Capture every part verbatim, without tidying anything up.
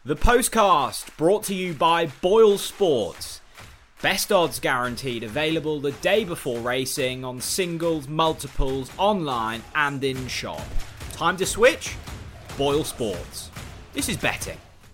The Postcast, brought to you by Boyle Sports. Best odds guaranteed, available the day before racing on singles, multiples, online and in shop. Time to switch? Boyle Sports. This is betting.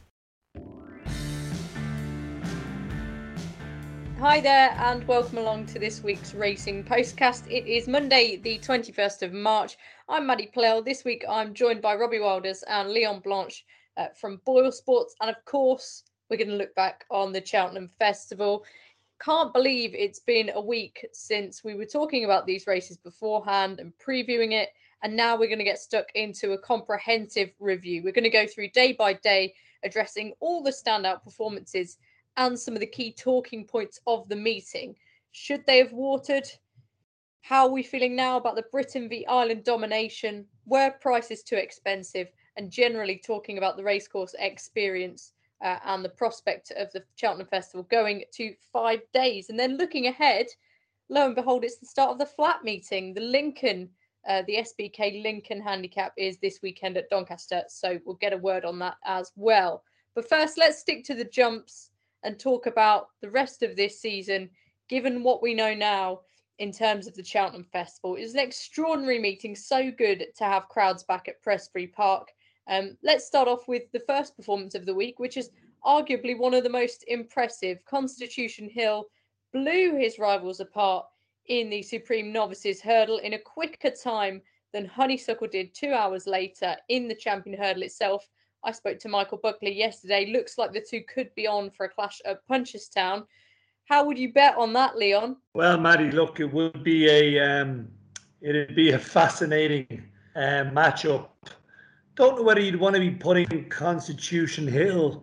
Hi there and welcome along to this week's Racing Postcast. It is Monday the twenty-first of March. I'm Maddie Plell. This week I'm joined by Robbie Wilders and Leon Blanche uh, from Boyle Sports, and of course we're going to look back on the Cheltenham Festival. Can't believe it's been a week since we were talking about these races beforehand and previewing it, and now we're going to get stuck into a comprehensive review. We're going to go through day by day, addressing all the standout performances and some of the key talking points of the meeting. Should they have watered? How are we feeling now about the Britain v Ireland domination? Were prices too expensive? And generally talking about the racecourse experience uh, and the prospect of the Cheltenham Festival going to five days. And then looking ahead, lo and behold, it's the start of the flat meeting. The Lincoln, uh, the S B K Lincoln Handicap is this weekend at Doncaster. So we'll get a word on that as well. But first, let's stick to the jumps and talk about the rest of this season, given what we know now in terms of the Cheltenham Festival. It was an extraordinary meeting, so good to have crowds back at Prestbury Park. Um, let's start off with the first performance of the week, which is arguably one of the most impressive. Constitution Hill blew his rivals apart in the Supreme Novices Hurdle in a quicker time than Honeysuckle did two hours later in the Champion Hurdle itself. I spoke to Michael Buckley yesterday. Looks like the two could be on for a clash at Punchestown. How would you bet on that, Leon? Well, Maddie, look, it would be a um, it'd be a fascinating uh, matchup. Don't know whether you'd want to be putting Constitution Hill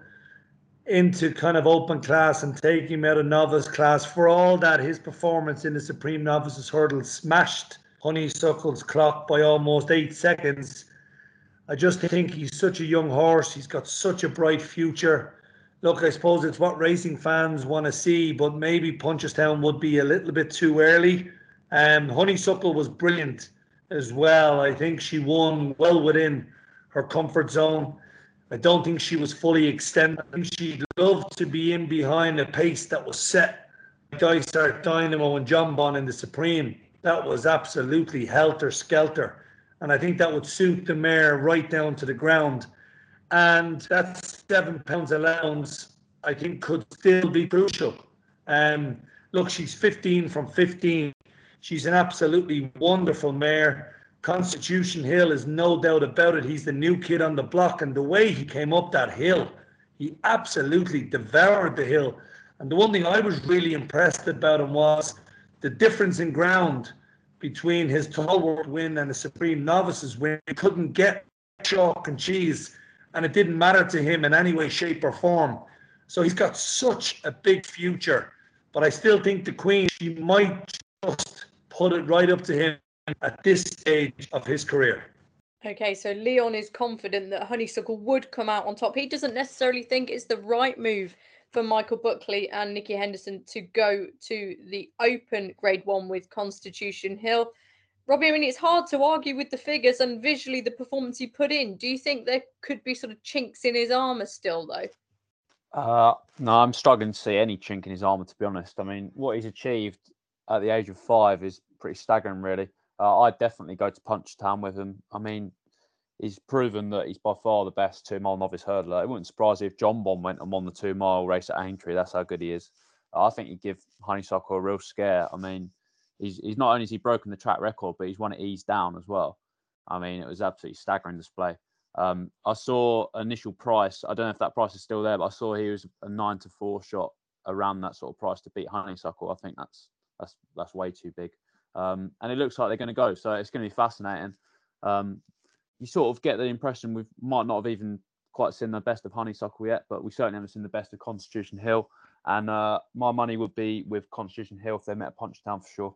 into kind of open class and taking him out of novice class, for all that his performance in the Supreme Novices Hurdle smashed Honeysuckle's clock by almost eight seconds. I just think he's such a young horse. He's got such a bright future. Look, I suppose it's what racing fans want to see, but maybe Punchestown would be a little bit too early. Um, Honeysuckle was brilliant as well. I think she won well within her comfort zone. I don't think she was fully extended. I think she'd love to be in behind a pace that was set by Dysart Dynamo and John Bon in the Supreme. That was absolutely helter-skelter. And I think that would suit the mare right down to the ground. And that seven pounds allowance, I think, could still be crucial. Um, look, she's fifteen from fifteen. She's an absolutely wonderful mare. Constitution Hill is no doubt about it. He's the new kid on the block. And the way he came up that hill, he absolutely devoured the hill. And the one thing I was really impressed about him was the difference in ground between his Tallworth win and the Supreme Novices win. He couldn't get chalk and cheese, and it didn't matter to him in any way, shape or form. So he's got such a big future. But I still think the Queen, she might just put it right up to him at this stage of his career. Okay, so Leon is confident that Honeysuckle would come out on top. He doesn't necessarily think it's the right move for Michael Buckley and Nicky Henderson to go to the open grade one with Constitution Hill. Robbie, I mean, it's hard to argue with the figures and visually the performance he put in. Do you think there could be sort of chinks in his armour still, though? Uh, no, I'm struggling to see any chink in his armour, to be honest. I mean, what he's achieved at the age of five is pretty staggering, really. Uh, I'd definitely go to Punchestown with him. I mean, he's proven that he's by far the best two-mile novice hurdler. It wouldn't surprise me if John Bon went and won the two-mile race at Aintree. That's how good he is. Uh, I think he'd give Honeysuckle a real scare. I mean, he's he's not only has he broken the track record, but he's won it ease down as well. I mean, it was absolutely staggering display. Um, I saw initial price. I don't know if that price is still there, but I saw he was a nine to four shot around that sort of price to beat Honeysuckle. I think that's that's that's way too big. Um, and it looks like they're going to go. So it's going to be fascinating. Um, you sort of get the impression we might not have even quite seen the best of Honeysuckle yet, but we certainly haven't seen the best of Constitution Hill. And uh, my money would be with Constitution Hill if they met at Punchestown for sure.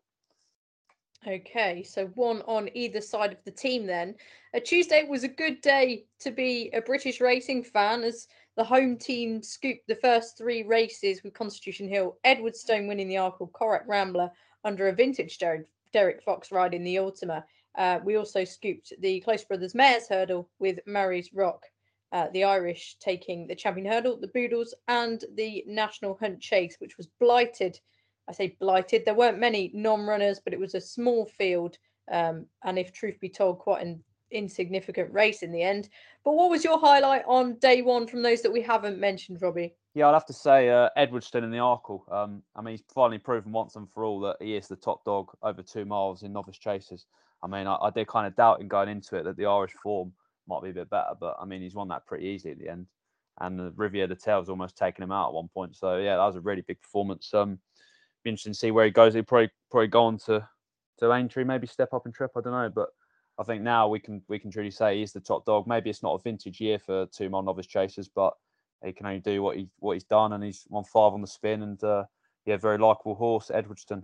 Okay, so one on either side of the team then. A Tuesday was a good day to be a British racing fan as the home team scooped the first three races with Constitution Hill, Edwardstone winning the Arkle Corach Rambler under a vintage Derek, Derek Fox ride in the Ultima. Uh, we also scooped the Close Brothers Mares Hurdle with Murray's Rock Uh, the Irish taking the Champion Hurdle, the Boodles, and the National Hunt Chase, which was blighted. I say blighted. There weren't many non-runners, but it was a small field, um, and if truth be told, quite an insignificant race in the end. But what was your highlight on day one from those that we haven't mentioned, Robbie? Yeah, I'd have to say uh, Edwardstone in the Arkle. Um, I mean, he's finally proven once and for all that he is the top dog over two miles in novice chases. I mean, I, I did kind of doubt in going into it that the Irish form might be a bit better, but I mean, he's won that pretty easily at the end. And the Riviere de Tail's almost taken him out at one point. So yeah, that was a really big performance. Um, be interesting to see where he goes. He'll probably probably go on to to Aintree, maybe step up and trip. I don't know, but I think now we can we can truly say he's the top dog. Maybe it's not a vintage year for two mile novice chasers, but he can only do what he what he's done, and he's won five on the spin, and uh, yeah, very likeable horse, Edwardstone.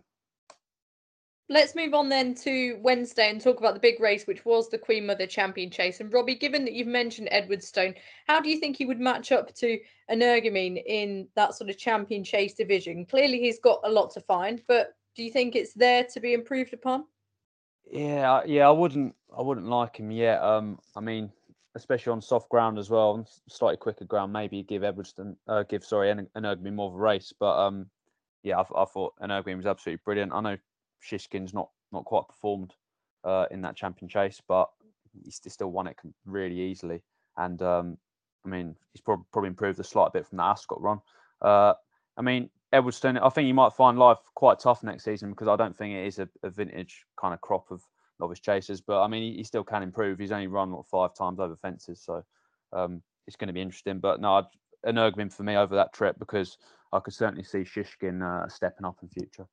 Let's move on then to Wednesday and talk about the big race, which was the Queen Mother Champion Chase. And Robbie, given that you've mentioned Edwardstone, how do you think he would match up to Energumene in that sort of Champion Chase division? Clearly, he's got a lot to find, but do you think it's there to be improved upon? Yeah, yeah, I wouldn't, I wouldn't like him yet. Um, I mean, especially on soft ground as well, and slightly quicker ground, maybe give Edwardstone, uh, give sorry, Energumene more of a race. But um, yeah, I, I thought Energumene was absolutely brilliant. I know Shishkin's not not quite performed uh, in that Champion Chase, but he still won it really easily. And um, I mean, he's probably, probably improved a slight bit from that Ascot run. Uh, I mean, Edwardstone, I think you might find life quite tough next season because I don't think it is a, a vintage kind of crop of novice chasers. But I mean, he, he still can improve. He's only run what, five times over fences, so um, it's going to be interesting. But no, I'd, Energumene for me over that trip because I could certainly see Shishkin uh, stepping up in future.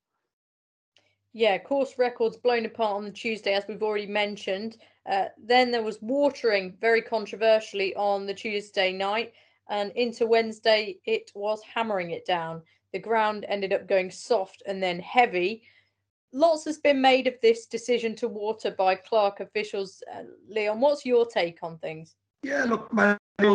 Yeah, course records blown apart on the Tuesday, as we've already mentioned. Uh, then there was watering, very controversially, on the Tuesday night. And into Wednesday, it was hammering it down. The ground ended up going soft and then heavy. Lots has been made of this decision to water by Clark officials. Uh, Leon, what's your take on things? Yeah, look, my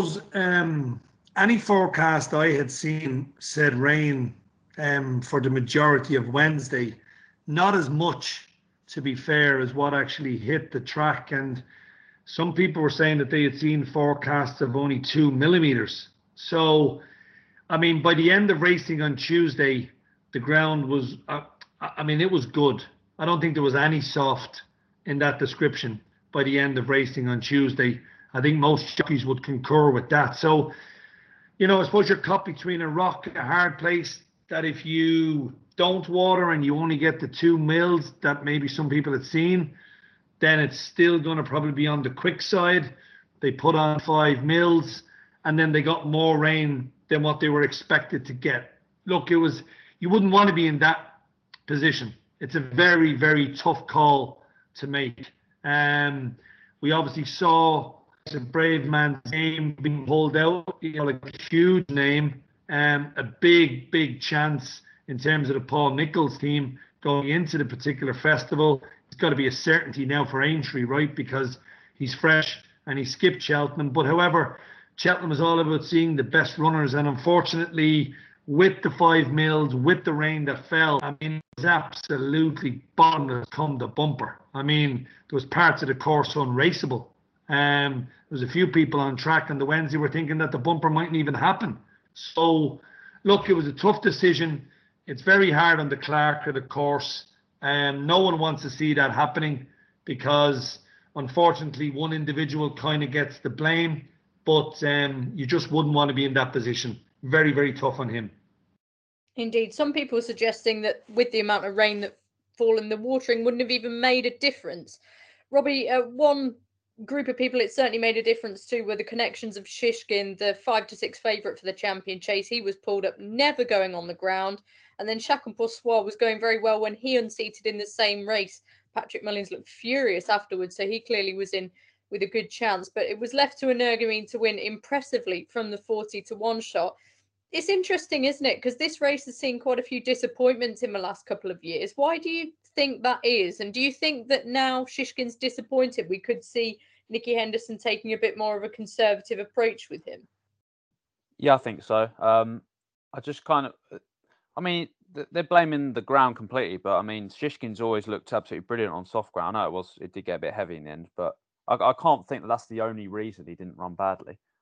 um, any forecast I had seen said rain um, for the majority of Wednesday. Not as much, to be fair, as what actually hit the track. And some people were saying that they had seen forecasts of only two millimeters. So, I mean, by the end of racing on Tuesday, the ground was, uh, I mean, it was good. I don't think there was any soft in that description by the end of racing on Tuesday. I think most jockeys would concur with that. So, you know, I suppose you're caught between a rock and a hard place, that if you don't water and you only get the two mils that maybe some people had seen, then it's still going to probably be on the quick side. They put on five mils and then they got more rain than what they were expected to get. Look, it was, you wouldn't want to be in that position. It's a very, very tough call to make. Um, we obviously saw a Braveman's name being pulled out, you know, like a huge name, um, a big, big chance in terms of the Paul Nicholls team going into the particular festival. It's got to be a certainty now for Aintree, right? Because he's fresh and he skipped Cheltenham. But however, Cheltenham is all about seeing the best runners. And unfortunately, with the five mils, with the rain that fell, I mean, it was absolutely bottomless come the bumper. I mean, there was parts of the course unraceable. Um, there was a few people on track on the Wednesday were thinking that the bumper mightn't even happen. So, look, it was a tough decision. It's very hard on the Clark of the course. Um, no one wants to see that happening because, unfortunately, one individual kind of gets the blame. But um, you just wouldn't want to be in that position. Very, very tough on him. Indeed. Some people are suggesting that with the amount of rain that fallen, the watering wouldn't have even made a difference. Robbie, uh, one group of people it certainly made a difference to were the connections of Shishkin, the five to six favourite for the Champion Chase. He was pulled up, never going on the ground. And then Chacun Pour Soi was going very well when he unseated in the same race. Patrick Mullins looked furious afterwards, so he clearly was in with a good chance. But it was left to Energumene to win impressively from the forty to one shot. It's interesting, isn't it? Because this race has seen quite a few disappointments in the last couple of years. Why do you think that is? And do you think that now Shishkin's disappointed, we could see Nicky Henderson taking a bit more of a conservative approach with him? Yeah, I think so. Um, I just kind of, I mean, they're blaming the ground completely, but I mean, Shishkin's always looked absolutely brilliant on soft ground. I know it was, it did get a bit heavy in the end, but I, I can't think that that's the only reason he didn't run badly.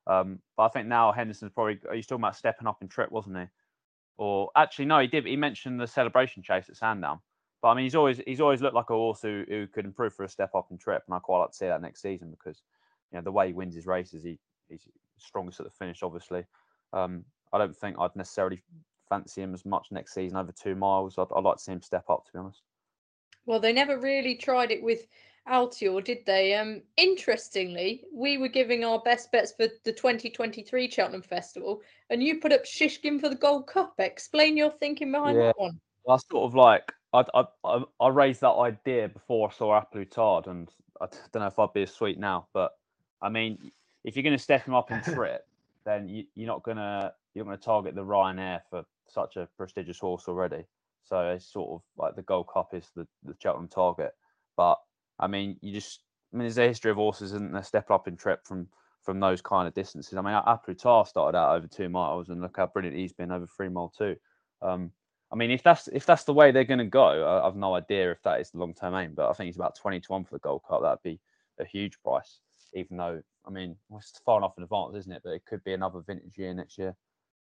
Um, but I think now Henderson's probably, he's talking about stepping up in trip, wasn't he? Or actually, no, he did. He mentioned the celebration chase at Sandown. But I mean, he's always he's always looked like a horse who, who could improve for a step up in trip, and I quite like to see that next season because you know the way he wins his races, he he's strongest at the finish. Obviously, um, I don't think I'd necessarily fancy him as much next season over two miles. I'd, I'd like to see him step up, to be honest. Well, they never really tried it with Altior, did they? Um, interestingly, we were giving our best bets for the twenty twenty-three Cheltenham Festival, and you put up Shishkin for the Gold Cup. Explain your thinking behind Yeah, that one. I sort of like I I I I raised that idea before I saw Applutard, and I don't know if I'd be as sweet now, but I mean, if you're going to step him up in trip, then you, you're not gonna you're gonna target the Ryanair for such a prestigious horse already. So it's sort of like the Gold Cup is the the Cheltenham target, but I mean, you just I mean, there's a history of horses, isn't there, step up in trip from from those kind of distances. I mean, Applutard started out over two miles, and look how brilliant he's been over three mile too. Um, I mean, if that's if that's the way they're going to go, I, I've no idea if that is the long term aim. But I think it's about twenty to one for the Gold Cup. That'd be a huge price, even though I mean well, it's far enough in advance, isn't it? But it could be another vintage year next year.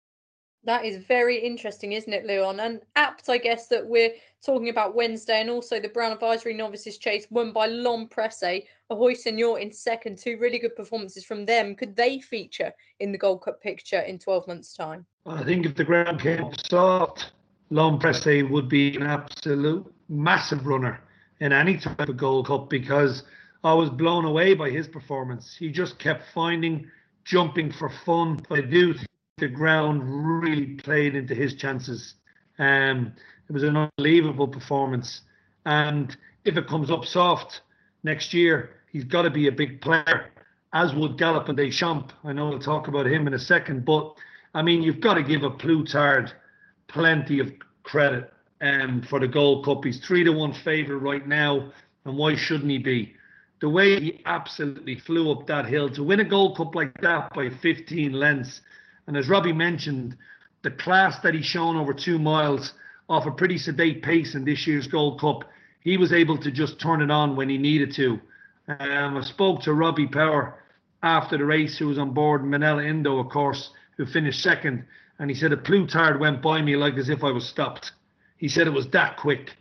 That is very interesting, isn't it, Leon? And apt, I guess, that we're talking about Wednesday and also the Brown Advisory Novices Chase won by L'Homme Presse, Ahoy Senor in second. Two really good performances from them. Could they feature in the Gold Cup picture in twelve months' time? I think if the ground came up soft, L'Homme Presse would be an absolute massive runner in any type of Gold Cup because I was blown away by his performance. He just kept finding, jumping for fun. But I do think the ground really played into his chances. Um, it was an unbelievable performance. And if it comes up soft next year, he's got to be a big player, as would Galopin Des Champs. I know we'll talk about him in a second, but I mean, you've got to give a Plutard plenty of credit um, for the Gold Cup. He's three to one favourite right now, and why shouldn't he be? The way he absolutely flew up that hill to win a Gold Cup like that by fifteen lengths, and as Robbie mentioned, the class that he's shown over two miles off a pretty sedate pace in this year's Gold Cup, he was able to just turn it on when he needed to. Um, I spoke to Robbie Power after the race, who was on board, Manella Indo, of course, who finished second, and he said a Plutard went by me like as if I was stopped. He said it was that quick.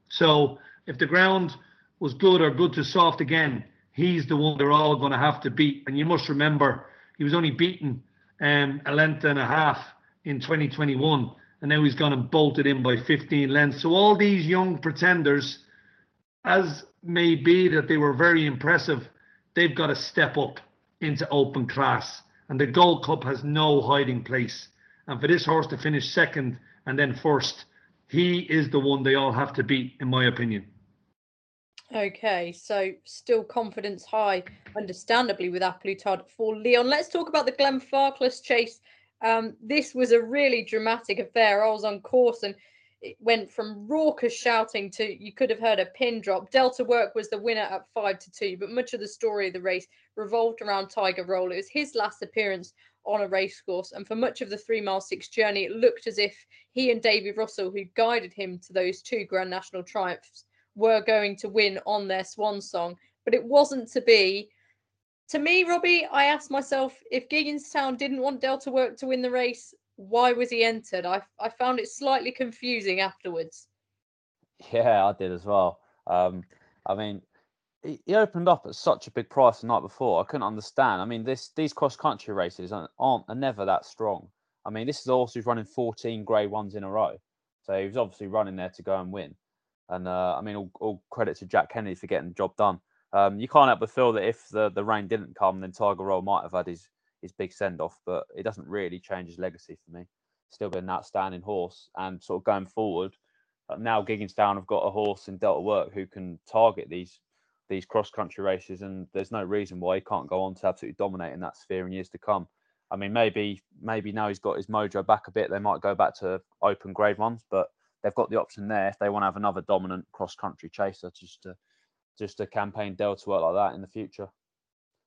So if the ground was good or good to soft again, he's the one they're all going to have to beat. And you must remember, he was only beaten um, a length and a half in twenty twenty-one, and now he's gone and bolted in by fifteen lengths. So all these young pretenders, as may be that they were very impressive, they've got to step up into open class. And the Gold Cup has no hiding place. And for this horse to finish second and then first, he is the one they all have to beat, in my opinion. Okay, so still confidence high, understandably, with Applutard for Leon. Let's talk about the Glenfarclas Chase. Um, this was a really dramatic affair. I was on course and it went from raucous shouting to you could have heard a pin drop. Delta Work was the winner at five to two, but much of the story of the race revolved around Tiger Roll. It was his last appearance on a racecourse, and for much of the three mile six journey, it looked as if he and David Russell, who guided him to those two Grand National triumphs, were going to win on their swan song, but it wasn't to be. To me, Robbie, I asked myself, if Gigginstown didn't want Delta Work to win the race, why was he entered? I I found it slightly confusing afterwards. Yeah, I did as well. Um, I mean, he, he opened up at such a big price the night before. I couldn't understand. I mean, this these cross country races aren't, aren't are never that strong. I mean, this is a horse who's running fourteen Grade Ones in a row, so he was obviously running there to go and win. And uh, I mean, all, all credit to Jack Kennedy for getting the job done. Um, you can't help but feel that if the, the rain didn't come, then Tiger Roll might have had his, his big send-off, but it doesn't really change his legacy for me. Still been an outstanding horse, and sort of going forward, uh, now Gigginstown have got a horse in Delta Work who can target these these cross-country races, and there's no reason why he can't go on to absolutely dominate in that sphere in years to come. I mean, maybe maybe now he's got his mojo back a bit, they might go back to open Grade Ones, but they've got the option there if they want to have another dominant cross-country chaser just to just to campaign Delta Work like that in the future.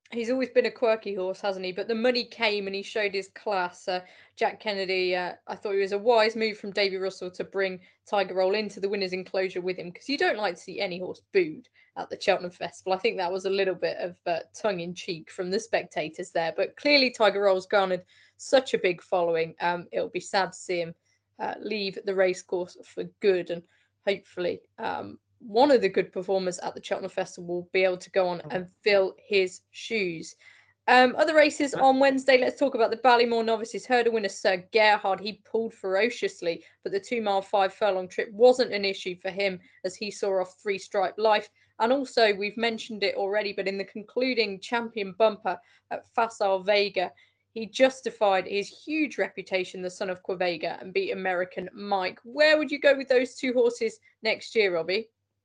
He's always been a quirky horse, hasn't he? But the money came and he showed his class. Uh, Jack Kennedy, uh, I thought it was a wise move from Davy Russell to bring Tiger Roll into the winner's enclosure with him, because you don't like to see any horse booed at the Cheltenham Festival. I think that was a little bit of uh, tongue in cheek from the spectators there. But clearly, Tiger Roll's garnered such a big following. Um, it'll be sad to see him uh, leave the racecourse for good, and hopefully. Um, one of the good performers at the Cheltenham Festival will be able to go on and fill his shoes. Um, other races on Wednesday, let's talk about the Ballymore Novices Hurdle winner, Sir Gerhard. He pulled ferociously, but the two mile, five furlong trip wasn't an issue for him as he saw off Three Stripe Life. And also, we've mentioned it already, but in the concluding champion bumper at Facile Vega, he justified his huge reputation, the son of Quavega, and beat American Mike. Where would you go with those two horses next year, Robbie?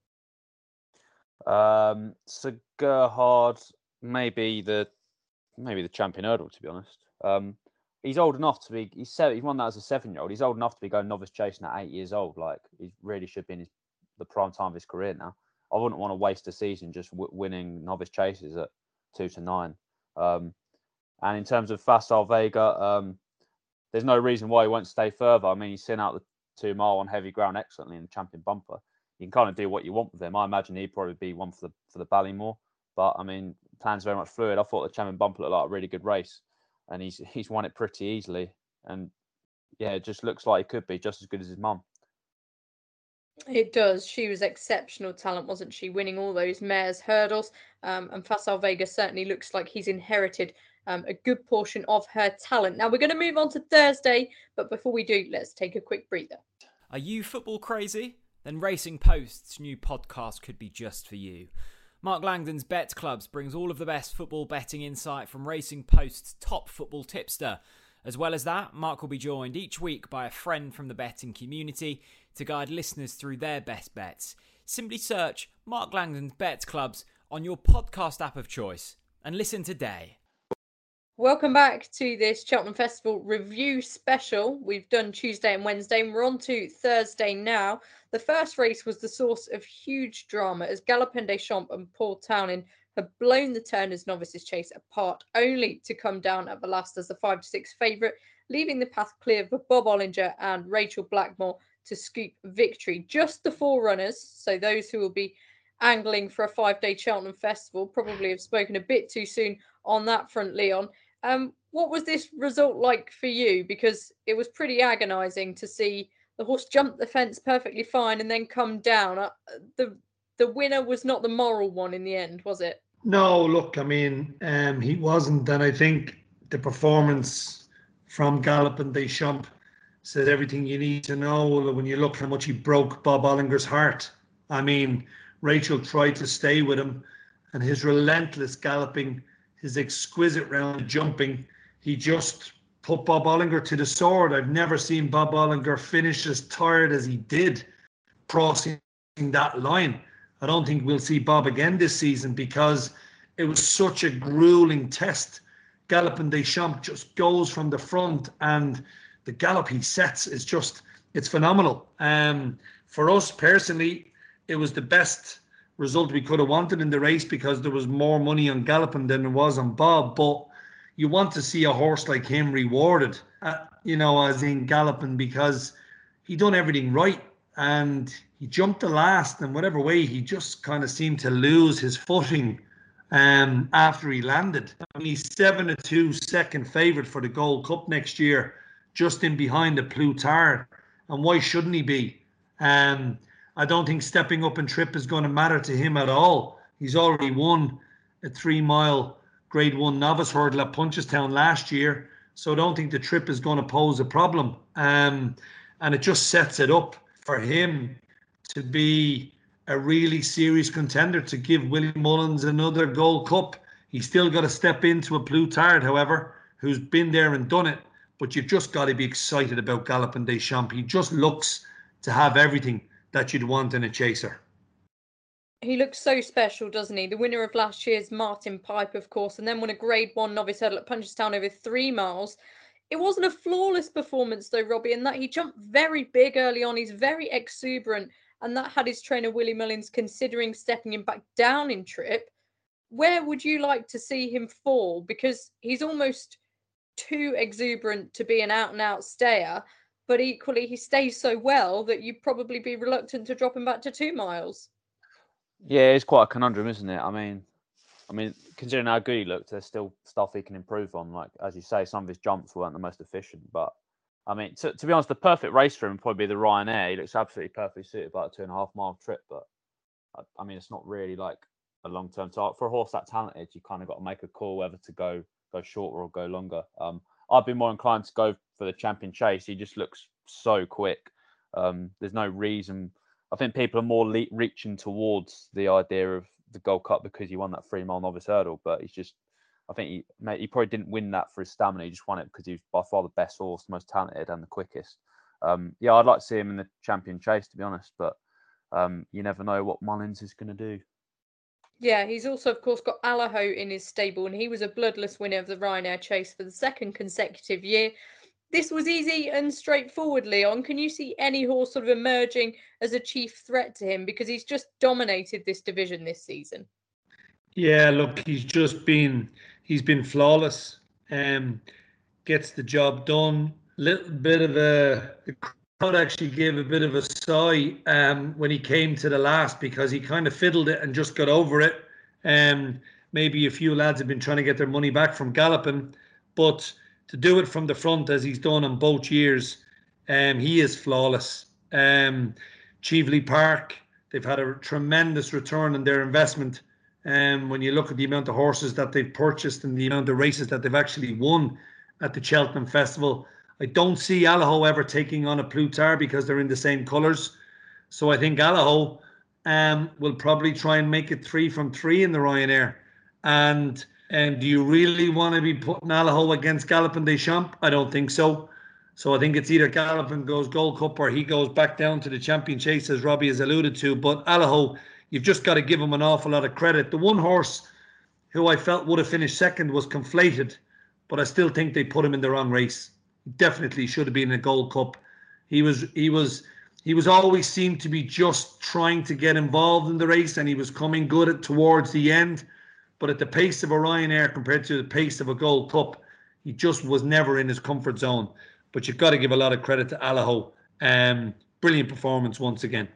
Um, so Gerhard, maybe the maybe the champion hurdle, to be honest. Um, he's old enough to be. He's seven, he won that as a seven-year-old. He's old enough to be going novice chasing at eight years old. Like he really should be in his, the prime time of his career now. I wouldn't want to waste a season just w- winning novice chases at two to nine. Um, and in terms of Facile Vega, um, there's no reason why he won't stay further. I mean, he's sent out the two mile on heavy ground excellently in the champion bumper. You can kind of do what you want with him. I imagine he'd probably be one for the for the Ballymore, but I mean, plans very much fluid. I thought the champion bumper looked like a really good race, and he's he's won it pretty easily. And yeah, it just looks like he could be just as good as his mum. It does. She was exceptional talent, wasn't she? Winning all those mares' hurdles. Um, and Facile Vega certainly looks like he's inherited um, a good portion of her talent. Now we're going to move on to Thursday, but before we do, let's take a quick breather. Are you football crazy? Then Racing Post's new podcast could be just for you. Mark Langdon's Bet Clubs brings all of the best football betting insight from Racing Post's top football tipster. As well as that, Mark will be joined each week by a friend from the betting community to guide listeners through their best bets. Simply search Mark Langdon's Bet Clubs on your podcast app of choice and listen today. Welcome back to this Cheltenham Festival review special. We've done Tuesday and Wednesday, and we're on to Thursday now. The first race was the source of huge drama as Galopin Des Champs and Paul Townend had blown the Turners Novices Chase apart, only to come down at the last as the five to six favourite, leaving the path clear for Bob Ollinger and Rachel Blackmore to scoop victory. Just the four runners, so those who will be angling for a five-day Cheltenham Festival, probably have spoken a bit too soon on that front, Leon. Um, what was this result like for you? Because it was pretty agonising to see the horse jump the fence perfectly fine and then come down. Uh, the the winner was not the moral one in the end, was it? No, look, I mean, um, he wasn't. And I think the performance from Galopin Des Champs said everything you need to know when you look how much he broke Bob Ollinger's heart. I mean, Rachel tried to stay with him, and his relentless galloping, his exquisite round jumping, he just put Bob Ollinger to the sword. I've never seen Bob Ollinger finish as tired as he did crossing that line. I don't think we'll see Bob again this season because it was such a grueling test. Galopin Des Champs just goes from the front, and the gallop he sets is just, it's phenomenal. Um, for us personally, it was the best result we could have wanted in the race because there was more money on Galopin than there was on Bob. But you want to see a horse like him rewarded, uh, you know, as in Galopin, because he done everything right. And he jumped the last, and whatever way, he just kind of seemed to lose his footing um, after he landed. I mean, he's seven to two second favourite for the Gold Cup next year, just in behind the Plutard. And why shouldn't he be? Um, I don't think stepping up and trip is going to matter to him at all. He's already won a three-mile Grade One novice hurdle at Punchestown last year, so I don't think the trip is going to pose a problem. Um, and it just sets it up for him to be a really serious contender to give Willie Mullins another Gold Cup. He's still got to step into a Plutard, however, who's been there and done it. But you've just got to be excited about Galopin Des Champs. He just looks to have everything that you'd want in a chaser. He looks so special, doesn't he? The winner of last year's Martin Pipe, of course, and then won a Grade One novice hurdle at Punchestown over three miles. It wasn't a flawless performance, though, Robbie, in that he jumped very big early on. He's very exuberant, and that had his trainer Willie Mullins considering stepping him back down in trip. where would you like to see him fall? Because he's almost too exuberant to be an out-and-out stayer, but equally he stays so well that you'd probably be reluctant to drop him back to two miles. Yeah, it's quite a conundrum, isn't it? I mean, I mean, considering how good he looked, there's still stuff he can improve on. Like, as you say, some of his jumps weren't the most efficient, but I mean, to, to be honest, the perfect race for him would probably be the Ryanair. He looks absolutely perfectly suited by a two and a half mile trip, but I, I mean, it's not really like a long-term target. For a horse that talented, you kind of got to make a call whether to go go shorter or go longer. Um, I'd be more inclined to go for the Champion Chase. He just looks so quick. Um, there's no reason. I think people are more le- reaching towards the idea of the Gold Cup because he won that three mile novice hurdle, but he's just, I think he mate, he probably didn't win that for his stamina. He just won it because he was by far the best horse, the most talented and the quickest. Um, yeah, I'd like to see him in the Champion Chase, to be honest, but um, you never know what Mullins is going to do. Yeah, he's also, of course, got Allaho in his stable, and he was a bloodless winner of the Ryanair Chase for the second consecutive year. This was easy and straightforward, Leon. Can you see any horse sort of emerging as a chief threat to him? Because he's just dominated this division this season. Yeah, look, he's just been, he's been flawless. Um, gets the job done. Little bit of a, the crowd actually gave a bit of a sigh um, when he came to the last because he kind of fiddled it and just got over it. Um, maybe a few lads have been trying to get their money back from galloping, but to do it from the front as he's done on both years, um, he is flawless. Um, Cheveley Park, they've had a tremendous return on their investment. Um, when you look at the amount of horses that they've purchased and the amount of races that they've actually won at the Cheltenham Festival, I don't see Allaho ever taking on a Plutar because they're in the same colours. So I think Allaho um, will probably try and make it three from three in the Ryanair. And and do you really want to be putting Allaho against Galopin Des Champs? I don't think so. So I think it's either Galopin goes Gold Cup or he goes back down to the Champion Chase, as Robbie has alluded to. But Allaho, you've just got to give him an awful lot of credit. The one horse who I felt would have finished second was Conflated, but I still think they put him in the wrong race. He definitely should have been in a Gold Cup. He was he was he was always seemed to be just trying to get involved in the race, and he was coming good at towards the end. But at the pace of a Ryanair compared to the pace of a Gold Cup, he just was never in his comfort zone. But you've got to give a lot of credit to Allaho. Um, brilliant performance once again.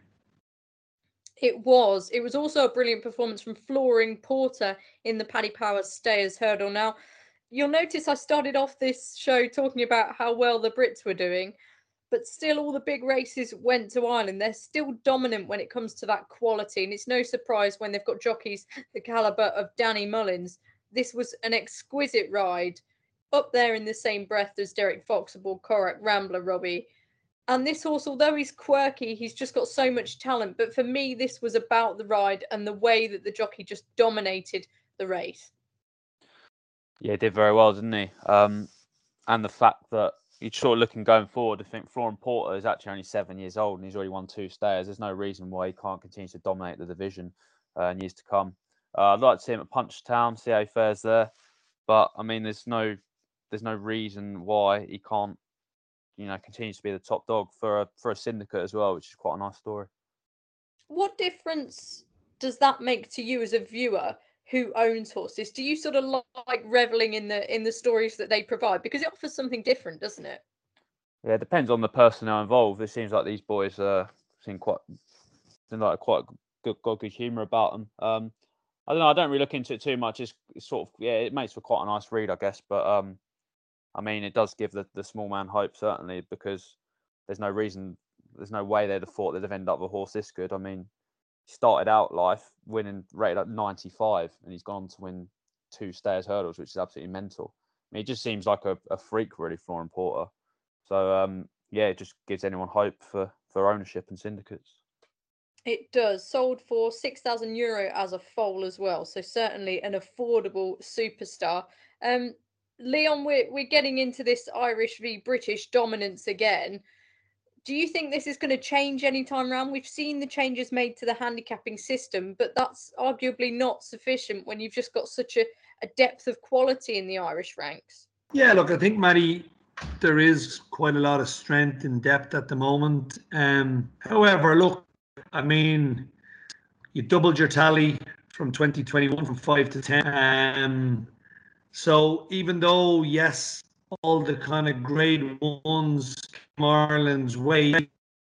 It was. It was also a brilliant performance from Flooring Porter in the Paddy Power Stayers Hurdle. Now, you'll notice I started off this show talking about how well the Brits were doing, but still all the big races went to Ireland. They're still dominant when it comes to that quality, and it's no surprise when they've got jockeys the calibre of Danny Mullins. This was an exquisite ride, up there in the same breath as Derek Foxable, Korak, Rambler, Robbie. And this horse, although he's quirky, he's just got so much talent. But for me, this was about the ride and the way that the jockey just dominated the race. Yeah, he did very well, didn't he? Um, and the fact that you're sort of looking going forward, I think Flooring Porter is actually only seven years old and he's already won two stayers. There's no reason why he can't continue to dominate the division uh, in years to come. Uh, I'd like to see him at Punchestown, see how he fares there. But, I mean, there's no there's no reason why he can't, you know, continue to be the top dog for a, for a syndicate as well, which is quite a nice story. What difference does that make to you as a viewer who owns horses? Do you sort of like reveling in the in the stories that they provide? Because it offers something different, doesn't it? Yeah, it depends on the personnel involved. It seems like these boys uh, seem quite seem like quite good, got good humour about them. Um, I don't know. I don't really look into it too much. It's, it's sort of yeah, it makes for quite a nice read, I guess. But um, I mean, it does give the, the small man hope, certainly, because there's no reason, there's no way they'd have thought they'd have ended up with a horse this good. I mean, he started out life winning rated at ninety-five, and he's gone on to win two stayers hurdles, which is absolutely mental. I mean, he just seems like a, a freak, really, Flooring Porter. So, um, yeah, it just gives anyone hope for, for ownership and syndicates. It does. Sold for six thousand euro as a foal as well. So certainly an affordable superstar. Um, Leon, we're, we're getting into this Irish v British dominance again. Do you think this is going to change any time around? We've seen the changes made to the handicapping system, but that's arguably not sufficient when you've just got such a, a depth of quality in the Irish ranks. Yeah, look, I think, Maddie, there is quite a lot of strength and depth at the moment. Um, however, look, I mean, you doubled your tally from twenty twenty-one from five to ten. Um, so even though, yes, all the kind of grade ones came Ireland's way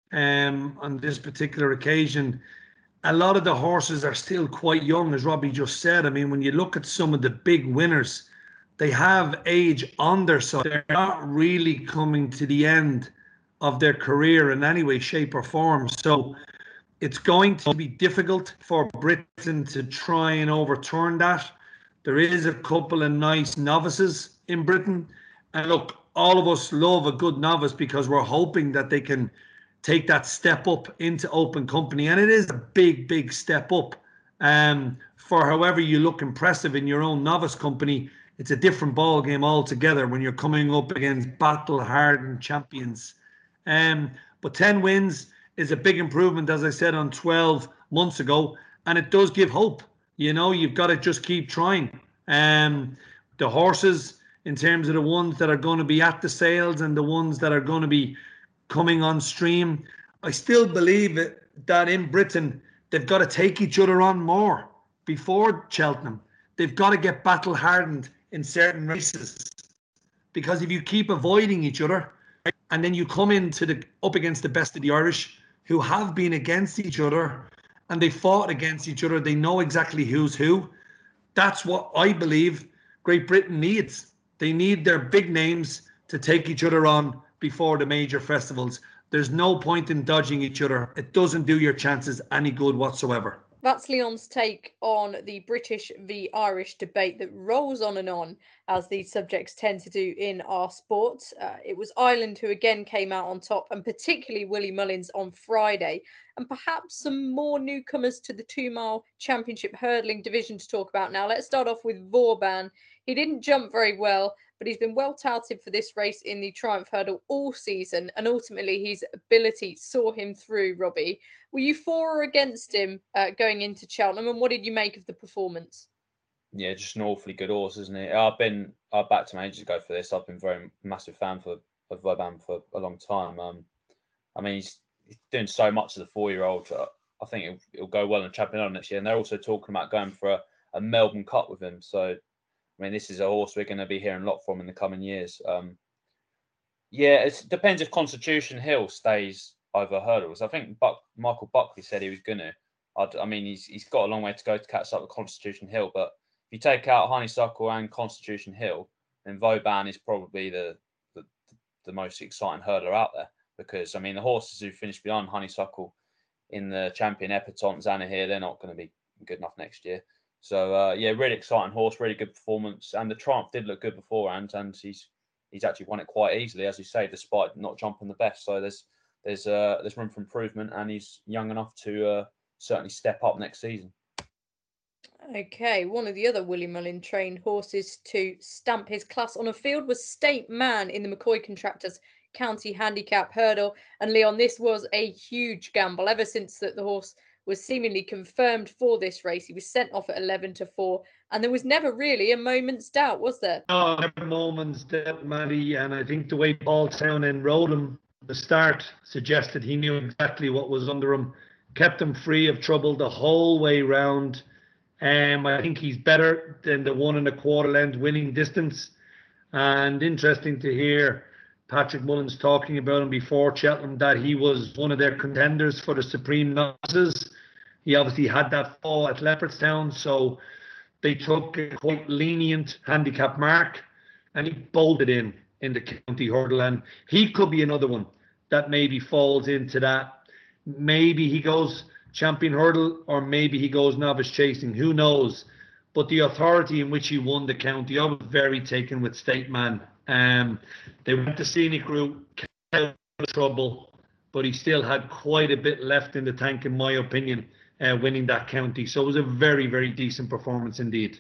um, on this particular occasion, a lot of the horses are still quite young, as Robbie just said. I mean, when you look at some of the big winners, they have age on their side. They're not really coming to the end of their career in any way, shape, or form. So it's going to be difficult for Britain to try and overturn that. There is a couple of nice novices in Britain. And look, all of us love a good novice because we're hoping that they can take that step up into open company. And it is a big, big step up. Um, for however you look impressive in your own novice company, it's a different ball game altogether when you're coming up against battle-hardened champions. Um, but ten wins is a big improvement, as I said, on twelve months ago. And it does give hope. You know, you've got to just keep trying. Um, the horses, in terms of the ones that are going to be at the sales and the ones that are going to be coming on stream, I still believe it, that in Britain, they've got to take each other on more before Cheltenham. They've got to get battle hardened in certain races, because if you keep avoiding each other and then you come into the up against the best of the Irish who have been against each other and they fought against each other, they know exactly who's who. That's what I believe Great Britain needs. They need their big names to take each other on before the major festivals. There's no point in dodging each other. It doesn't do your chances any good whatsoever. That's Leon's take on the British v Irish debate that rolls on and on, as these subjects tend to do in our sport. Uh, it was Ireland who again came out on top, and particularly Willie Mullins on Friday. And perhaps some more newcomers to the two-mile championship hurdling division to talk about now. Let's start off with Vauban. He didn't jump very well, but he's been well touted for this race in the Triumph Hurdle all season, and ultimately his ability saw him through, Robbie. Were you for or against him uh, going into Cheltenham, and what did you make of the performance? Yeah, just an awfully good horse, isn't it? I've been, I backed him ages ago for this. I've been very massive fan for, of Vauban for a long time. Um, I mean, he's, he's doing so much as a four-year-old. Uh, I think it'll, it'll go well in Champion Island next year. And they're also talking about going for a, a Melbourne Cup with him. So, I mean, this is a horse we're going to be hearing a lot from in the coming years. Um, yeah, it depends if Constitution Hill stays over hurdles. I think Buck, Michael Buckley said he was going to. I'd, I mean, he's he's got a long way to go to catch up with Constitution Hill. But if you take out Honeysuckle and Constitution Hill, then Vauban is probably the, the the most exciting hurdler out there. Because, I mean, the horses who finished behind Honeysuckle in the Champion Epatante, Zanahiyr, they're not going to be good enough next year. So, uh, yeah, really exciting horse, really good performance. And the Triumph did look good beforehand, and he's he's actually won it quite easily, as you say, despite not jumping the best. So there's there's uh, there's room for improvement, and he's young enough to uh, certainly step up next season. Okay, one of the other Willie Mullin trained horses to stamp his class on a field was State Man in the McCoy Contractors County Handicap Hurdle. And Leon, this was a huge gamble. Ever since that the horse was seemingly confirmed for this race, he was sent off at eleven to four, and there was never really a moment's doubt, was there? No, never a moment's doubt, Maddie. And I think the way Paul Townend rode him at the start suggested he knew exactly what was under him, kept him free of trouble the whole way round. Um, I think he's better than the one and a quarter length winning distance. And interesting to hear Patrick Mullins talking about him before Cheltenham, that he was one of their contenders for the Supreme Novices. He obviously had that fall at Leopardstown, so they took a quite lenient handicap mark, and he bolted in in the county hurdle. And he could be another one that maybe falls into that. Maybe he goes champion hurdle, or maybe he goes novice chasing. Who knows? But the authority in which he won the county, I was very taken with State Man. Um, they went to Scenic Route, out of trouble, but he still had quite a bit left in the tank, in my opinion, uh, winning that county. So it was a very, very decent performance indeed.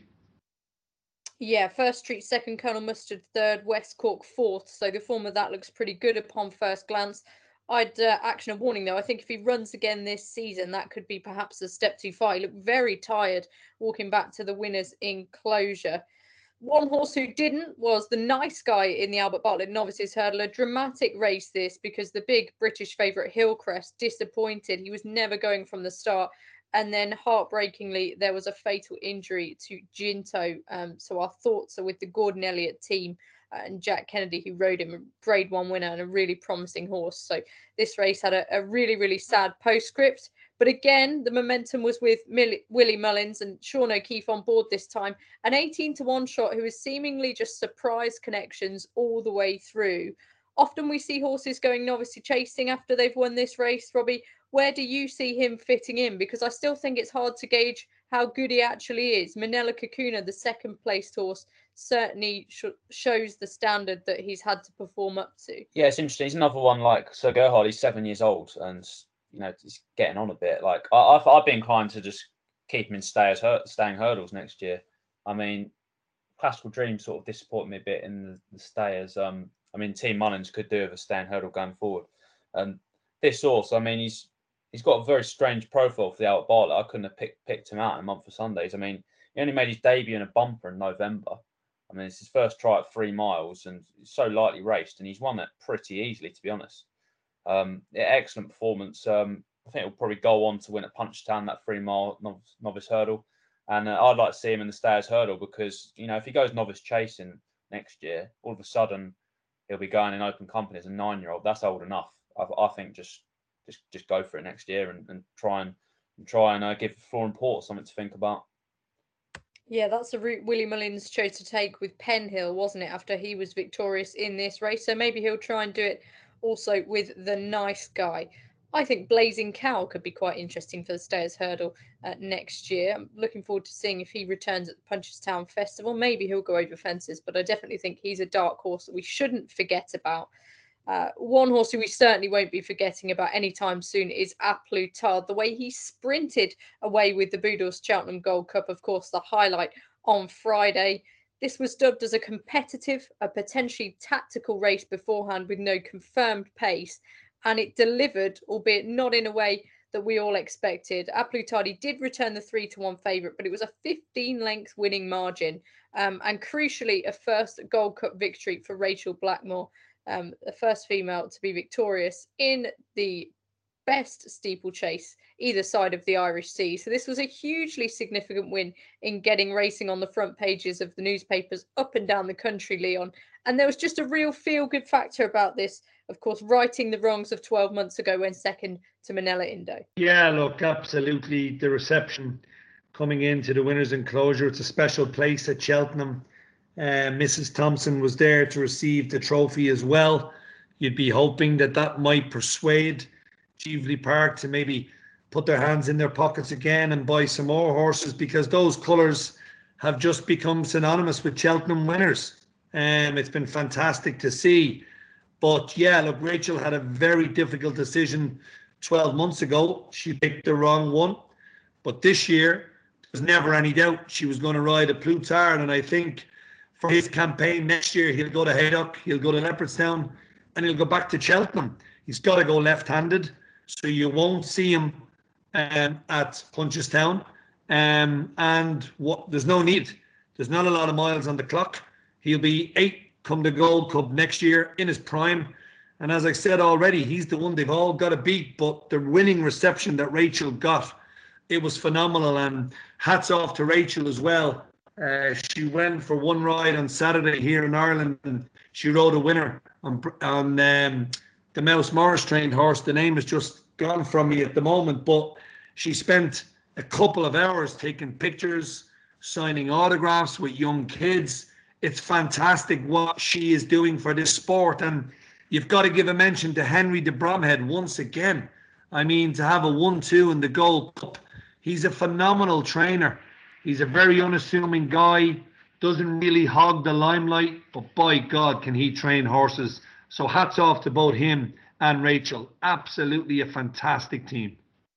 Yeah, First Street second, Colonel Mustard third, West Cork fourth. So the form of that looks pretty good upon first glance. I'd uh, action a warning, though. I think if he runs again this season, that could be perhaps a step too far. He looked very tired walking back to the winner's enclosure. One horse who didn't was the nice guy in the Albert Bartlett Novices Hurdle. A dramatic race this, because the big British favourite Hillcrest disappointed. He was never going from the start. And then heartbreakingly, there was a fatal injury to Ginto. Um, so our thoughts are with the Gordon Elliott team uh, and Jack Kennedy, who rode him, a grade one winner and a really promising horse. So this race had a, a really, really sad postscript. But again, the momentum was with Millie, Willie Mullins and Sean O'Keefe on board this time. An eighteen to one shot who is seemingly just surprise connections all the way through. Often we see horses going novice chasing after they've won this race. Robbie, where do you see him fitting in? Because I still think it's hard to gauge how good he actually is. Manella Kakuna, the second placed horse, certainly sh- shows the standard that he's had to perform up to. Yeah, it's interesting. He's another one like Sir Gerhard. He's seven years old and, you know, he's getting on a bit. Like, I, I've, I'd be inclined to just keep him in stayers, staying hurdles next year. I mean, Classical Dream sort of disappointed me a bit in the, the stayers. Um, I mean, Team Mullins could do with a staying hurdle going forward. And this horse, I mean, he's he's got a very strange profile for the Albert Bartlett. I couldn't have picked, picked him out in a month of Sundays. I mean, he only made his debut in a bumper in November. I mean, it's his first try at three miles and it's so lightly raced, and he's won that pretty easily, to be honest. Um, yeah, excellent performance. Um, I think he'll probably go on to win at Punchestown, that three-mile novice, novice hurdle. And uh, I'd like to see him in the Stayers hurdle because, you know, if he goes novice chasing next year, all of a sudden he'll be going in open company as a nine-year-old. That's old enough. I, I think just just just go for it next year and, and try and, and try and uh, give Flooring Port something to think about. Yeah, that's the route Willie Mullins chose to take with Penhill, wasn't it, after he was victorious in this race? So maybe he'll try and do it also with the Nice Guy. I think Blazing Cow could be quite interesting for the Stayers Hurdle uh, next year. I'm looking forward to seeing if he returns at the Punchestown Festival. Maybe he'll go over fences, but I definitely think he's a dark horse that we shouldn't forget about. Uh, one horse who we certainly won't be forgetting about anytime soon is A Plus Tard. The way he sprinted away with the Boodles Cheltenham Gold Cup, of course, the highlight on Friday. This was dubbed as a competitive, a potentially tactical race beforehand with no confirmed pace, and it delivered, albeit not in a way that we all expected. A Plus Tard did return the three to one favourite, but it was a fifteen length winning margin, um, and crucially, a first Gold Cup victory for Rachel Blackmore. Um, the first female to be victorious in the best steeplechase either side of the Irish Sea. So this was a hugely significant win in getting racing on the front pages of the newspapers up and down the country, Leon. And there was just a real feel-good factor about this, of course, righting the wrongs of twelve months ago when second to Manila Indo. Yeah, look, absolutely. The reception coming into the winners' enclosure, it's a special place at Cheltenham. Uh, Missus Thompson was there to receive the trophy as well. You'd be hoping that that might persuade Cheveley Park to maybe put their hands in their pockets again and buy some more horses, because those colours have just become synonymous with Cheltenham winners. Um, it's been fantastic to see. But yeah, look, Rachel had a very difficult decision twelve months ago. She picked the wrong one. But this year, there's never any doubt she was going to ride A Plus Tard, and I think for his campaign next year, he'll go to Haydock, he'll go to Leopardstown, and he'll go back to Cheltenham. He's got to go left-handed, so you won't see him um, at Punchestown. Um, and what? There's no need. There's not a lot of miles on the clock. He'll be eight come the Gold Cup next year in his prime. And as I said already, he's the one they've all got to beat. But the winning reception that Rachel got, it was phenomenal. And hats off to Rachel as well. Uh, she went for one ride on Saturday here in Ireland, and she rode a winner on, on um, the Mouse Morris trained horse. The name is just gone from me at the moment, but she spent a couple of hours taking pictures, signing autographs with young kids. It's fantastic what she is doing for this sport, and you've got to give a mention to Henry de Bromhead once again. I mean, to have a one two in the Gold Cup, he's a phenomenal trainer. He's a very unassuming guy, doesn't really hog the limelight, but by God, can he train horses. So hats off to both him and Rachel. Absolutely a fantastic team.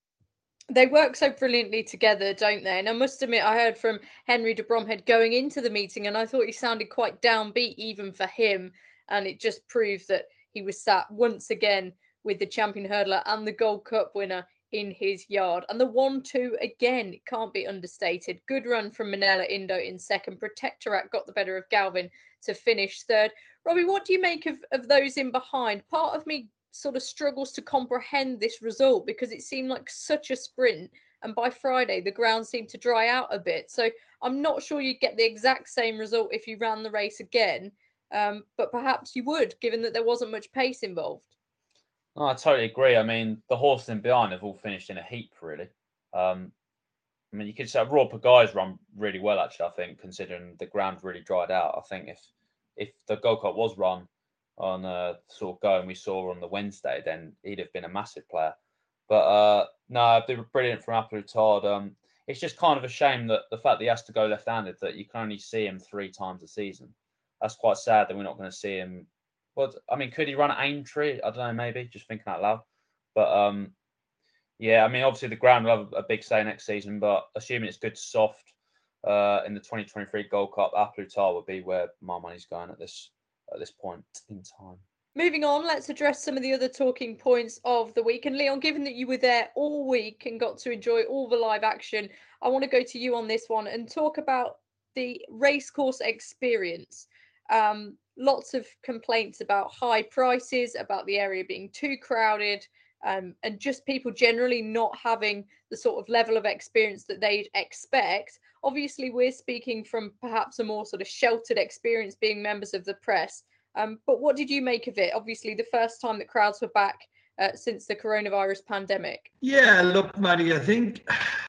They work so brilliantly together, don't they? And I must admit, I heard from Henry de Bromhead going into the meeting, and I thought he sounded quite downbeat even for him. And it just proved that he was sat once again with the champion hurdler and the Gold Cup winner in his yard. And the one two again, it can't be understated. Good run from Manila Indo in second. Protectorat got the better of Galvin to finish third. Robbie, what do you make of, of those in behind? Part of me sort of struggles to comprehend this result because it seemed like such a sprint and by Friday the ground seemed to dry out a bit. So I'm not sure you'd get the exact same result if you ran the race again, um, but perhaps you would, given that there wasn't much pace involved. No, I totally agree. I mean, the horses in behind have all finished in a heap, really. Um, I mean, you could say Raw Pagai's run really well, actually, I think, considering the ground really dried out. I think if if the go-kart was run on a sort of going we saw on the Wednesday, then he'd have been a massive player. But uh, no, they were brilliant from A Plus Tard. Um, it's just kind of a shame that the fact that he has to go left-handed, that you can only see him three times a season. That's quite sad that we're not going to see him. Well, I mean, could he run at Aintree? I don't know, maybe, just thinking out loud. But um, yeah, I mean, obviously the ground will have a big say next season, but assuming it's good soft uh, in the twenty twenty-three Gold Cup, A Plus Tard would be where my money's going at this at this point in time. Moving on, let's address some of the other talking points of the week. And Leon, given that you were there all week and got to enjoy all the live action, I want to go to you on this one and talk about the racecourse experience. Um, lots of complaints about high prices, about the area being too crowded, um, and just people generally not having the sort of level of experience that they'd expect. Obviously, we're speaking from perhaps a more sort of sheltered experience, being members of the press. Um, but what did you make of it? Obviously, the first time that crowds were back uh, since the coronavirus pandemic. Yeah, look, Maddie, I think,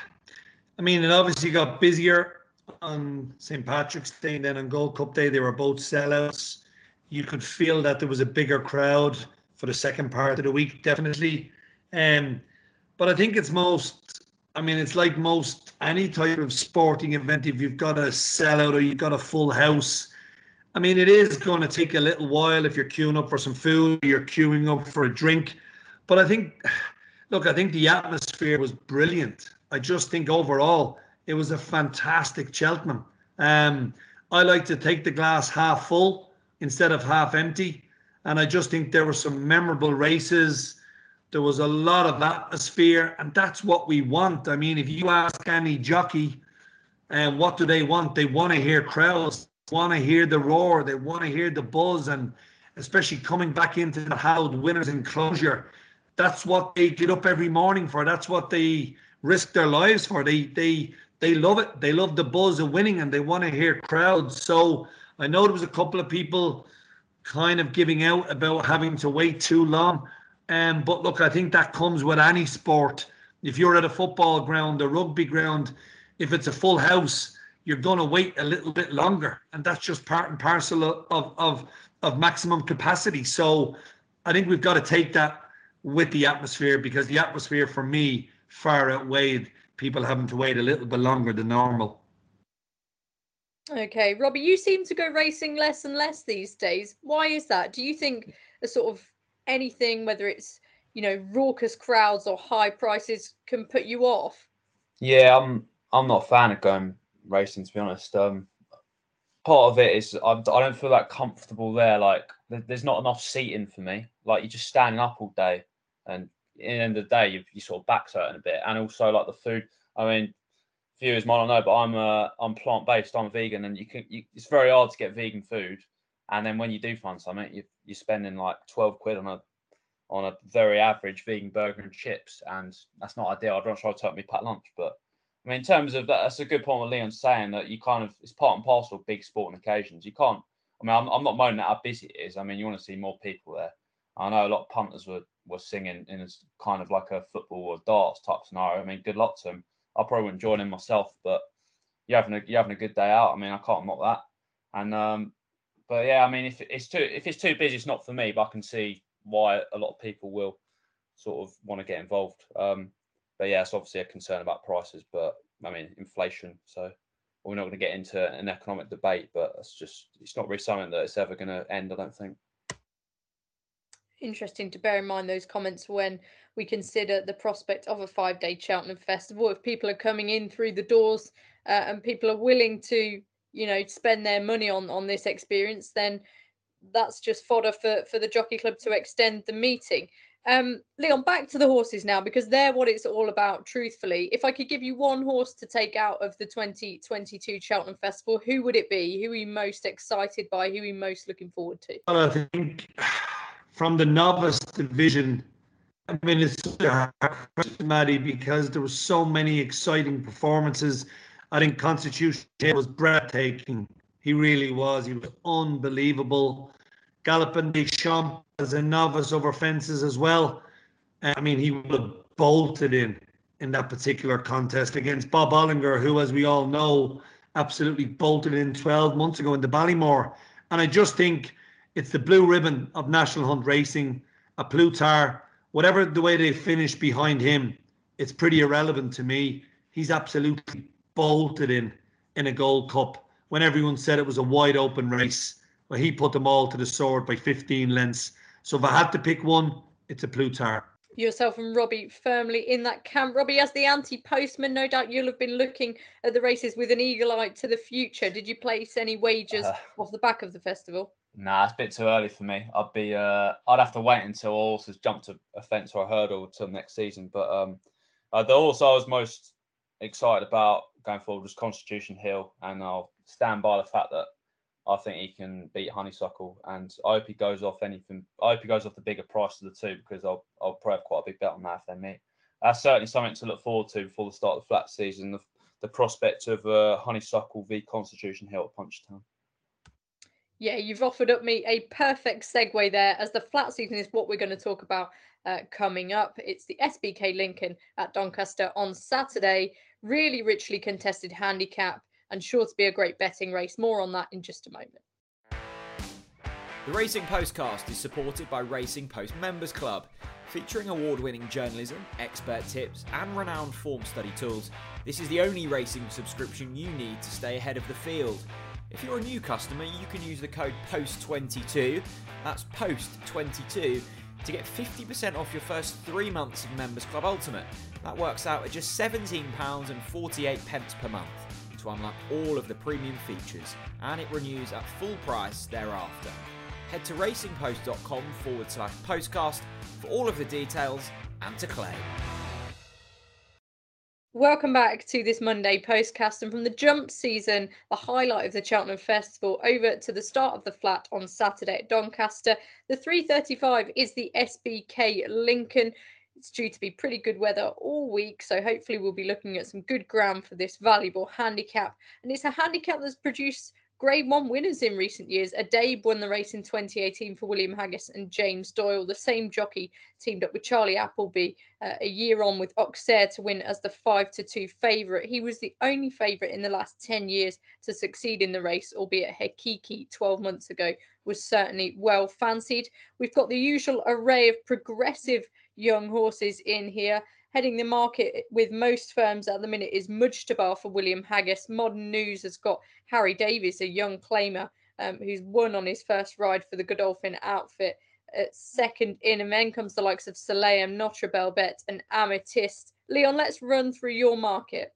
I mean, it obviously got busier on Saint Patrick's Day and then on Gold Cup Day. They were both sellouts. You could feel that there was a bigger crowd for the second part of the week, definitely. Um, but I think it's most, I mean, it's like most any type of sporting event. If you've got a sellout or you've got a full house, I mean, it is going to take a little while if you're queuing up for some food, you're queuing up for a drink. But I think, look, I think the atmosphere was brilliant. I just think overall, it was a fantastic Cheltenham. Um, I like to take the glass half full instead of half empty. And I just think there were some memorable races. There was a lot of atmosphere, and that's what we want. I mean, if you ask any jockey, and uh, what do they want? They want to hear crowds. Want to hear the roar, they want to hear the buzz, and especially coming back into the hallowed winners enclosure. That's what they get up every morning for. That's what they risk their lives for. They they they love it. They love the buzz of winning, and they want to hear crowds. So I know there was a couple of people kind of giving out about having to wait too long. Um, but look, I think that comes with any sport. If you're at a football ground, a rugby ground, if it's a full house, you're going to wait a little bit longer, and that's just part and parcel of, of, of maximum capacity. So I think we've got to take that with the atmosphere, because the atmosphere for me far outweighed people having to wait a little bit longer than normal. Okay, Robbie, you seem to go racing less and less these days. Why is that? Do you think a sort of anything, whether it's, you know, raucous crowds or high prices, can put you off? Yeah, I'm I'm not a fan of going racing, to be honest. Um, part of it is I, I don't feel that comfortable there. Like there's not enough seating for me. Like you're just standing up all day, and at the end of the day, you you sort of back's hurting a bit. And also like the food. I mean, viewers might not know, but I'm uh, I'm plant based. I'm vegan, and you can. You, it's very hard to get vegan food. And then when you do find something, you you're spending like twelve quid on a on a very average vegan burger and chips, and that's not ideal. I don't try to take me packed lunch, but. I mean, in terms of that, that's a good point what Leon's saying, that you kind of, it's part and parcel of big sporting occasions. You can't, I mean, I'm, I'm not moaning at how busy it is. I mean, you want to see more people there. I know a lot of punters were, were singing in a kind of like a football or darts type scenario. I mean, good luck to them. I probably wouldn't join in myself, but you're having a, you're having a good day out. I mean, I can't knock that. And, um, but yeah, I mean, if it's too, if it's too busy, it's not for me, but I can see why a lot of people will sort of want to get involved. Um, But yeah, it's obviously a concern about prices, but I mean, inflation. So we're not going to get into an economic debate, but it's just, it's not really something that it's ever going to end, I don't think. Interesting to bear in mind those comments when we consider the prospect of a five-day Cheltenham Festival. If people are coming in through the doors uh, and people are willing to, you know, spend their money on, on this experience, then that's just fodder for, for the Jockey Club to extend the meeting. Um, Leon, back to the horses now, because they're what it's all about, truthfully. If I could give you one horse to take out of the twenty twenty-two Cheltenham Festival, who would it be? Who are you most excited by? Who are you most looking forward to? Well, I think from the novice division, I mean, it's such a hard question, Maddie, because there were so many exciting performances. I think Constitution Hill was breathtaking. He really was. He was unbelievable. Galopin Des Champs as a novice over fences as well. I mean, he would have bolted in in that particular contest against Bob Ollinger, who, as we all know, absolutely bolted in twelve months ago in the Ballymore. And I just think it's the blue ribbon of National Hunt Racing, a Plutar, whatever the way they finish behind him, it's pretty irrelevant to me. He's absolutely bolted in in a Gold Cup when everyone said it was a wide open race. Well, he put them all to the sword by fifteen lengths. So if I had to pick one, it's a Plutar. Yourself and Robbie firmly in that camp. Robbie, as the anti-postman, no doubt you'll have been looking at the races with an eagle eye to the future. Did you place any wagers uh, off the back of the festival? Nah, it's a bit too early for me. I'd be, uh, I'd have to wait until a horse has jumped a, a fence or a hurdle till next season. But um, uh, the horse I was most excited about going forward was Constitution Hill, and I'll stand by the fact that I think he can beat Honeysuckle, and I hope he goes off anything. I hope he goes off the bigger price of the two, because I'll I'll probably have quite a big bet on that if they meet. That's certainly something to look forward to before the start of the flat season. The, the prospect of uh, Honeysuckle v Constitution Hill at Punchestown. Yeah, you've offered up me a perfect segue there, as the flat season is what we're going to talk about uh, coming up. It's the S B K Lincoln at Doncaster on Saturday. Really richly contested handicap, and sure to be a great betting race. More on that in just a moment. The Racing Postcast is supported by Racing Post Members Club. Featuring award-winning journalism, expert tips and renowned form study tools, this is the only racing subscription you need to stay ahead of the field. If you're a new customer, you can use the code post twenty-two, that's post twenty-two, to get fifty percent off your first three months of Members Club Ultimate. That works out at just seventeen pounds forty-eight per month to unlock all of the premium features, and it renews at full price thereafter. Head to racingpost.com forward slash postcast for all of the details and to claim. Welcome back to this Monday postcast, and from the jump season, the highlight of the Cheltenham Festival, over to the start of the flat on Saturday at Doncaster. The three thirty-five is the S B K Lincoln. It's due to be pretty good weather all week, so hopefully we'll be looking at some good ground for this valuable handicap. And it's a handicap that's produced Grade one winners in recent years. Adabe won the race in twenty eighteen for William Haggis and James Doyle. The same jockey teamed up with Charlie Appleby uh, a year on with Auxerre to win as the five to two favourite. He was the only favourite in the last ten years to succeed in the race, albeit Hekiki twelve months ago was certainly well fancied. We've got the usual array of progressive young horses in here. Heading the market with most firms at the minute is Mujtabar for William Haggis. Modern News has got Harry Davies, a young claimer um, who's won on his first ride for the Godolphin outfit. At second in, and then comes the likes of Saleam, Notre Belbet and Amethyst. Leon, let's run through your market.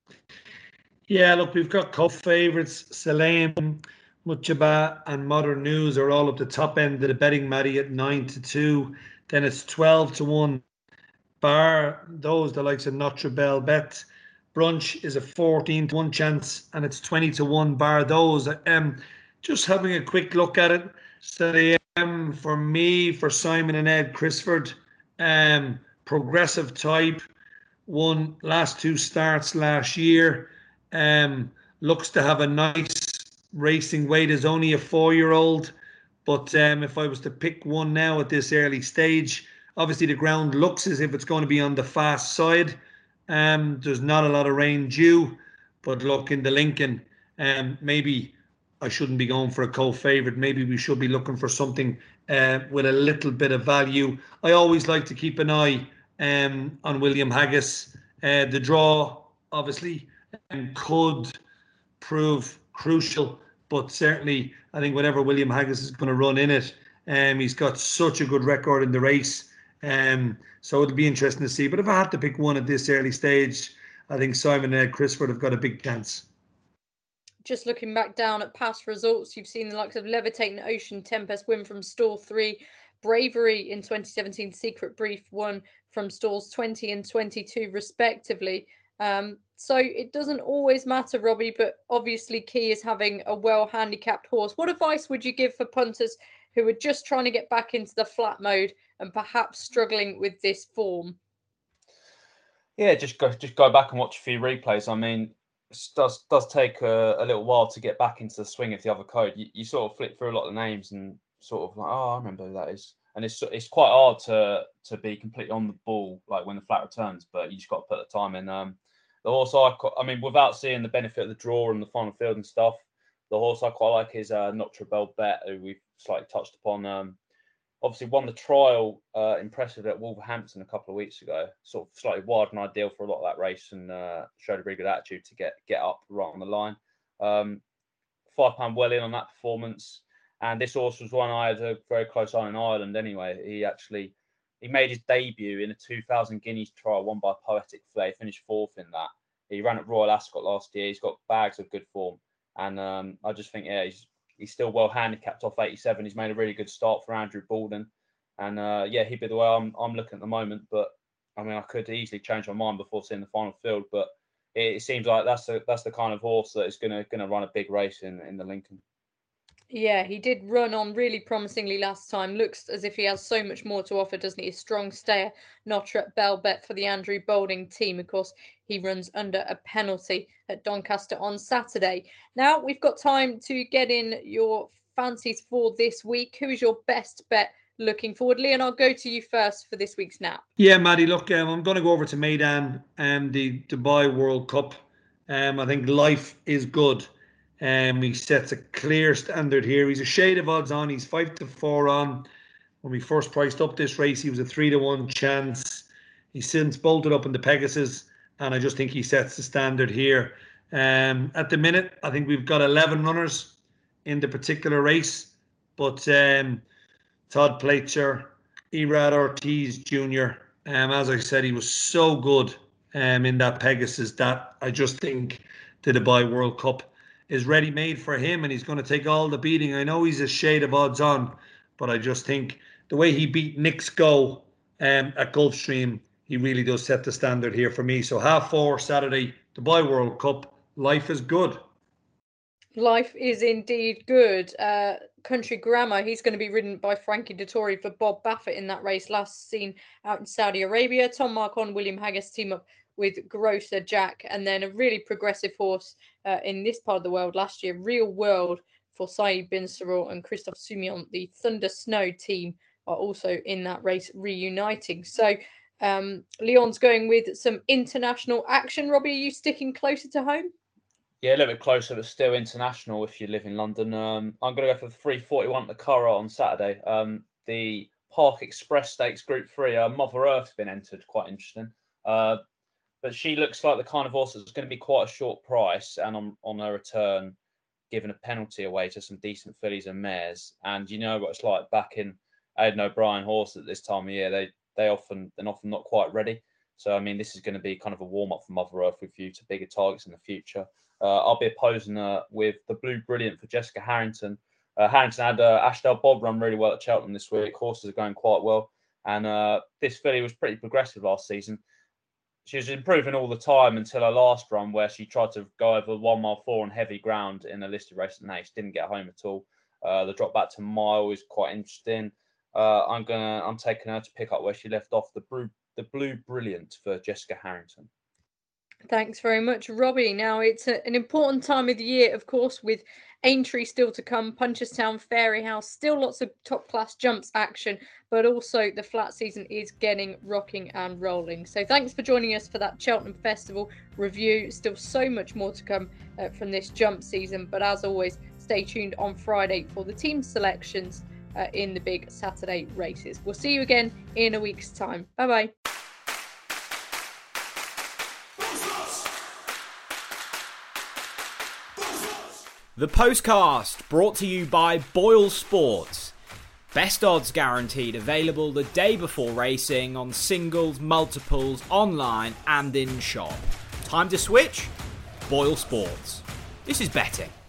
Yeah, look, we've got co-favourites. Saleim, Mujtabar and Modern News are all up the top end of the betting, Maddie, at nine to two. Then it's twelve to one. Bar those, the likes of Notre Belbet. Brunch is a fourteen to one chance, and it's twenty to one bar those. Um, just having a quick look at it. So um, for me, for Simon and Ed Crisford, um, progressive type, won last two starts last year. Um, looks to have a nice racing weight. Is only a four-year-old, but um, if I was to pick one now at this early stage, obviously the ground looks as if it's going to be on the fast side. Um, there's not a lot of rain due, but look, in the Lincoln, um, maybe I shouldn't be going for a co-favourite. Maybe we should be looking for something uh, with a little bit of value. I always like to keep an eye um, on William Haggis. Uh, the draw, obviously, um, could prove crucial, but certainly I think whatever William Haggis is going to run in it, um, he's got such a good record in the race. Um, so it'll be interesting to see. But if I had to pick one at this early stage, I think Simon and Ed Crisford have got a big chance. Just looking back down at past results, you've seen the likes of Levitating Ocean, Tempest win from stall three. Bravery in twenty seventeen, Secret Brief won from stalls twenty and twenty-two respectively. Um, so it doesn't always matter, Robbie, but obviously key is having a well-handicapped horse. What advice would you give for punters who are just trying to get back into the flat mode and perhaps struggling with this form? Yeah, just go just go back and watch a few replays. I mean, it does does take a, a little while to get back into the swing of the other code. You, you sort of flip through a lot of names and sort of like, oh, I remember who that is. And it's it's quite hard to to be completely on the ball like when the flat returns, but you just got to put the time in. Um, the horse I, I mean, without seeing the benefit of the draw and the final field and stuff, the horse I quite like is uh, Notre Belle Bet, who we've slightly touched upon. Um, obviously won the trial uh, impressive at Wolverhampton a couple of weeks ago. Sort of slightly wide and ideal for a lot of that race, and uh, showed a very good attitude to get get up right on the line. Um, five pound well in on that performance. And this horse was one I had a very close eye on in Ireland anyway. He actually he made his debut in a two thousand guineas trial won by Poetic Flay, finished fourth in that. He ran at Royal Ascot last year. He's got bags of good form. And um, I just think, yeah, he's he's still well handicapped off eighty-seven. He's made a really good start for Andrew Baldwin. And uh, yeah, he'd be the way I'm, I'm looking at the moment. But I mean, I could easily change my mind before seeing the final field. But it, it seems like that's the, that's the kind of horse that is going to going to run a big race in, in the Lincoln. Yeah, he did run on really promisingly last time. Looks as if he has so much more to offer, doesn't he? A strong stayer, Notre Belle Bet for the Andrew Baldwin team. Of course, he runs under a penalty at Doncaster on Saturday. Now, we've got time to get in your fancies for this week. Who is your best bet looking forward? Leon, I'll go to you first for this week's nap. Yeah, Maddie, look, um, I'm going to go over to Meydan, um, the Dubai World Cup. Um, I think Life is Good. Um, he sets a clear standard here. He's a shade of odds on. He's five to four on. When we first priced up this race, he was a three to one chance. He's since bolted up in the Pegasus, and I just think he sets the standard here. Um, at the minute, I think we've got eleven runners in the particular race, but um, Todd Pletcher, Erad Ortiz Junior, um, as I said, he was so good um, in that Pegasus that I just think the Dubai World Cup is ready-made for him, and he's going to take all the beating. I know he's a shade of odds on, but I just think the way he beat Nick Sko um, at Gulfstream, he really does set the standard here for me. So half four Saturday, Dubai World Cup, Life is Good. Life is indeed good. Uh, Country Grammar, he's going to be ridden by Frankie Dettori for Bob Baffert in that race last seen out in Saudi Arabia. Tom Marquand, William Haggas team up with Grocer Jack, and then a really progressive horse uh, in this part of the world last year, Real World for Saeed Bin Saror and Christophe Soumillon. The Thunder Snow team are also in that race reuniting. So um, Leon's going with some international action. Robbie, are you sticking closer to home? Yeah, a little bit closer, but still international if you live in London. Um, I'm going to go for the three forty-one at the Curragh on Saturday. Um, the Park Express Stakes Group three, uh, Mother Earth's been entered, quite interesting. Uh, But she looks like the kind of horse that's going to be quite a short price, and on, on her return, giving a penalty away to some decent fillies and mares. And you know what it's like back in Aidan O'Brien horse at this time of year. They they often they're often not quite ready. So I mean, this is going to be kind of a warm up for Mother Earth with view to bigger targets in the future. Uh, I'll be opposing her with the Blue Brilliant for Jessica Harrington. Uh, Harrington had uh, Ashdale Bob run really well at Cheltenham this week. Horses are going quite well, and uh, this filly was pretty progressive last season. She was improving all the time until her last run, where she tried to go over one mile four on heavy ground in a listed race at Naas. Didn't get home at all. Uh, the drop back to mile is quite interesting. Uh, I'm gonna, I'm taking her to pick up where she left off. The blue, the Blue Brilliant for Jessica Harrington. Thanks very much, Robbie. Now, it's a, an important time of the year, of course, with Aintree still to come, Punchestown, Fairyhouse, still lots of top-class jumps action, but also the flat season is getting rocking and rolling. So thanks for joining us for that Cheltenham Festival review. Still so much more to come uh, from this jump season, but as always, stay tuned on Friday for the team selections uh, in the big Saturday races. We'll see you again in a week's time. Bye-bye. The Postcast, brought to you by Boyle Sports. Best odds guaranteed, available the day before racing on singles, multiples, online and in shop. Time to switch? Boyle Sports. This is betting.